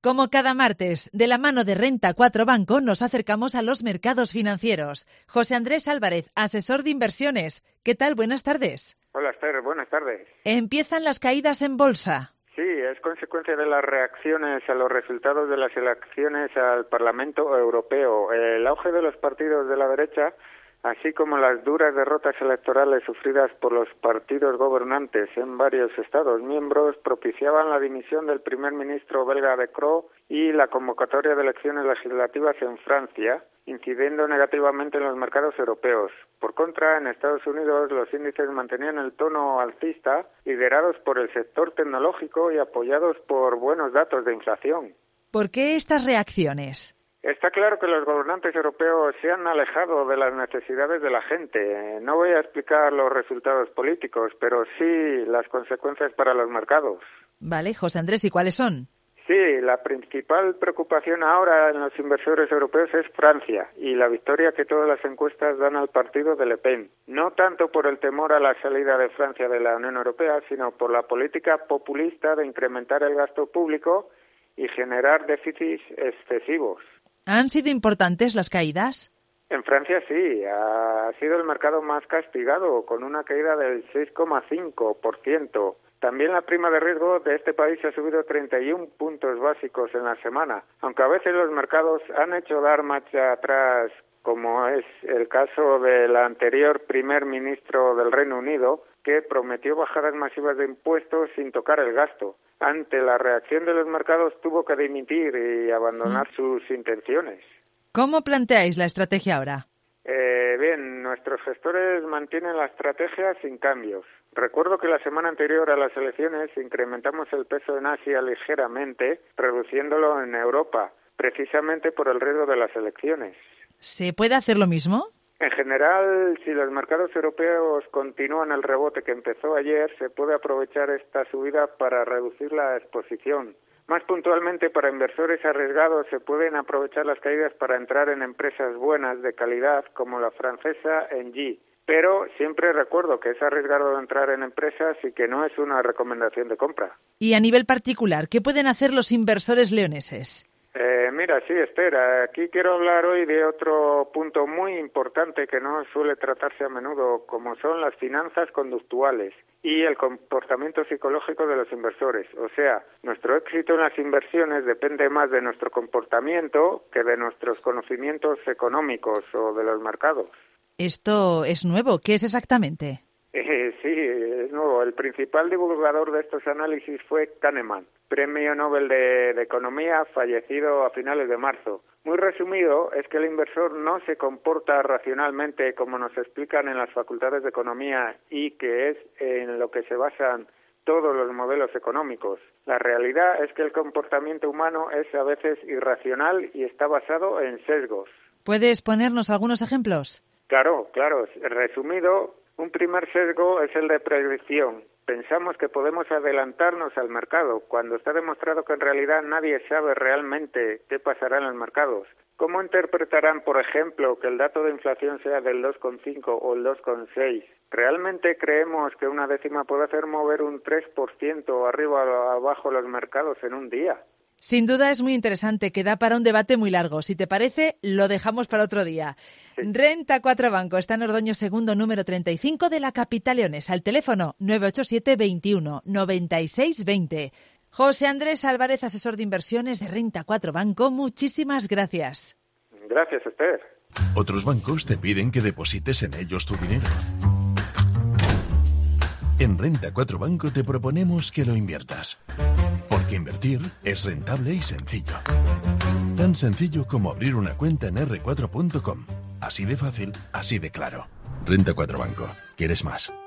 Como cada martes, de la mano de Renta 4 Banco, nos acercamos a los mercados financieros. José Andrés Álvarez, asesor de inversiones. ¿Qué tal? Buenas tardes. Hola, Esther. Buenas tardes. Empiezan las caídas en bolsa. Sí, es consecuencia de las reacciones a los resultados de las elecciones al Parlamento Europeo. El auge de los partidos de la derecha, así como las duras derrotas electorales sufridas por los partidos gobernantes en varios Estados miembros, propiciaban la dimisión del primer ministro belga De Croo y la convocatoria de elecciones legislativas en Francia, incidiendo negativamente en los mercados europeos. Por contra, en Estados Unidos los índices mantenían el tono alcista, liderados por el sector tecnológico y apoyados por buenos datos de inflación. ¿Por qué estas reacciones? Está claro que los gobernantes europeos se han alejado de las necesidades de la gente. No voy a explicar los resultados políticos, pero sí las consecuencias para los mercados. Vale, José Andrés, ¿y cuáles son? Sí, la principal preocupación ahora en los inversores europeos es Francia y la victoria que todas las encuestas dan al partido de Le Pen. No tanto por el temor a la salida de Francia de la Unión Europea, sino por la política populista de incrementar el gasto público y generar déficits excesivos. ¿Han sido importantes las caídas? En Francia sí, ha sido el mercado más castigado, con una caída del 6,5%. También la prima de riesgo de este país ha subido 31 puntos básicos en la semana, aunque a veces los mercados han hecho dar marcha atrás, como es el caso del anterior primer ministro del Reino Unido, que prometió bajadas masivas de impuestos sin tocar el gasto. Ante la reacción de los mercados tuvo que dimitir y abandonar sus intenciones. ¿Cómo planteáis la estrategia ahora? Bien, nuestros gestores mantienen la estrategia sin cambios. Recuerdo que la semana anterior a las elecciones incrementamos el peso en Asia ligeramente, reduciéndolo en Europa, precisamente por el riesgo de las elecciones. ¿Se puede hacer lo mismo? En general, si los mercados europeos continúan el rebote que empezó ayer, se puede aprovechar esta subida para reducir la exposición. Más puntualmente, para inversores arriesgados se pueden aprovechar las caídas para entrar en empresas buenas de calidad como la francesa Engie. Pero siempre recuerdo que es arriesgado entrar en empresas y que no es una recomendación de compra. Y a nivel particular, ¿qué pueden hacer los inversores leoneses? Mira, sí, Esther, aquí quiero hablar hoy de otro punto muy importante que no suele tratarse a menudo, como son las finanzas conductuales y el comportamiento psicológico de los inversores. O sea, nuestro éxito en las inversiones depende más de nuestro comportamiento que de nuestros conocimientos económicos o de los mercados. Esto es nuevo. ¿Qué es exactamente? Sí, es nuevo. El principal divulgador de estos análisis fue Kahneman, Premio Nobel de Economía, fallecido a finales de marzo. Muy resumido, es que el inversor no se comporta racionalmente como nos explican en las facultades de economía y que es en lo que se basan todos los modelos económicos. La realidad es que el comportamiento humano es a veces irracional y está basado en sesgos. ¿Puedes ponernos algunos ejemplos? Claro. Resumido, un primer sesgo es el de predicción. Pensamos que podemos adelantarnos al mercado, cuando está demostrado que en realidad nadie sabe realmente qué pasará en los mercados. ¿Cómo interpretarán, por ejemplo, que el dato de inflación sea del 2,5 o el 2,6? ¿Realmente creemos que una décima puede hacer mover un 3% arriba o abajo los mercados en un día? Sin duda es muy interesante, que da para un debate muy largo. Si te parece, lo dejamos para otro día. Sí. Renta 4 Banco está en Ordoño Segundo, número 35 de la capital leonesa. Al teléfono 987 21 96 20. José Andrés Álvarez, asesor de inversiones de Renta 4 Banco. Muchísimas gracias. Gracias, Esther. Otros bancos te piden que deposites en ellos tu dinero. En Renta 4 Banco te proponemos que lo inviertas. Porque invertir es rentable y sencillo. Tan sencillo como abrir una cuenta en r4.com. Así de fácil, así de claro. Renta 4 Banco. ¿Quieres más?